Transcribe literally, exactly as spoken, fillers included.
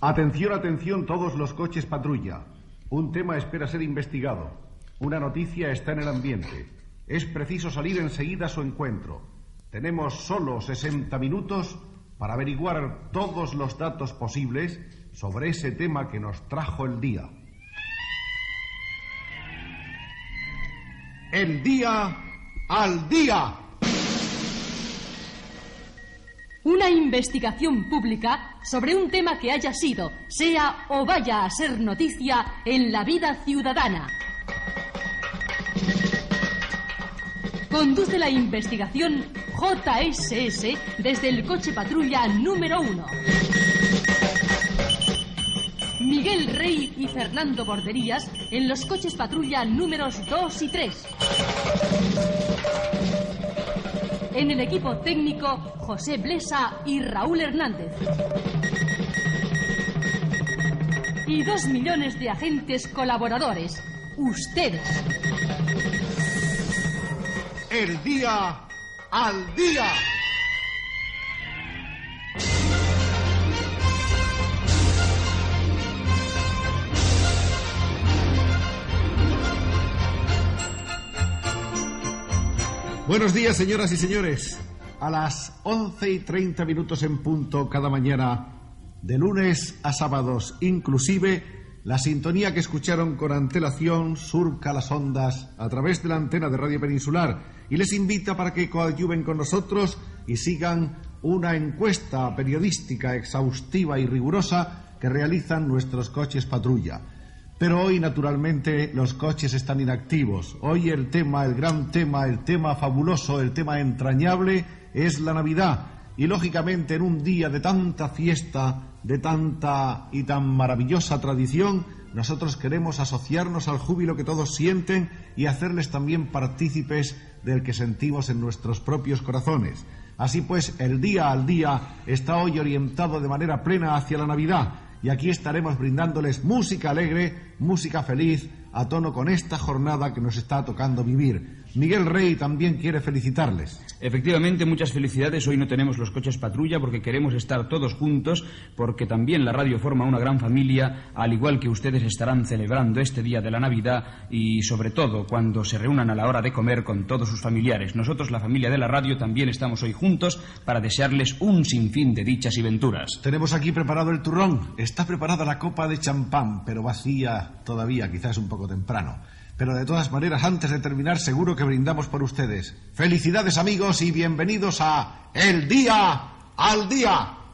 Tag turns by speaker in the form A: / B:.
A: Atención, atención todos los coches patrulla. Un tema espera ser investigado. Una noticia está en el ambiente. Es preciso salir enseguida a su encuentro. Tenemos solo sesenta minutos para averiguar todos los datos posibles sobre ese tema que nos trajo el día. El día al día.
B: Una investigación pública sobre un tema que haya sido, sea o vaya a ser noticia en la vida ciudadana. Conduce la investigación J S S desde el coche patrulla número uno. Miguel Rey y Fernando Borderías en los coches patrulla números dos y tres. En el equipo técnico, José Blesa y Raúl Hernández. Y dos millones de agentes colaboradores, ustedes.
A: El día al día. Buenos días, señoras y señores. A las once y treinta minutos en punto cada mañana, de lunes a sábados inclusive, la sintonía que escucharon con antelación surca las ondas a través de la antena de Radio Peninsular y les invita para que coadyuven con nosotros y sigan una encuesta periodística exhaustiva y rigurosa que realizan nuestros coches patrulla. Pero hoy, naturalmente, los coches están inactivos. Hoy el tema, el gran tema, el tema fabuloso, el tema entrañable es la Navidad. Y, lógicamente, en un día de tanta fiesta, de tanta y tan maravillosa tradición, nosotros queremos asociarnos al júbilo que todos sienten y hacerles también partícipes del que sentimos en nuestros propios corazones. Así pues, el día al día está hoy orientado de manera plena hacia la Navidad. Y aquí estaremos brindándoles música alegre, música feliz, a tono con esta jornada que nos está tocando vivir. Miguel Rey también quiere felicitarles.
C: Efectivamente, muchas felicidades. Hoy no tenemos los coches patrulla porque queremos estar todos juntos, porque también la radio forma una gran familia, al igual que ustedes estarán celebrando este día de la Navidad y, sobre todo, cuando se reúnan a la hora de comer con todos sus familiares. Nosotros, la familia de la radio, también estamos hoy juntos para desearles un sinfín de dichas y venturas.
A: Tenemos aquí preparado el turrón. Está preparada la copa de champán, pero vacía todavía, quizás un poco temprano. Pero de todas maneras, antes de terminar, seguro que brindamos por ustedes. Felicidades, amigos, y bienvenidos a El Día al Día.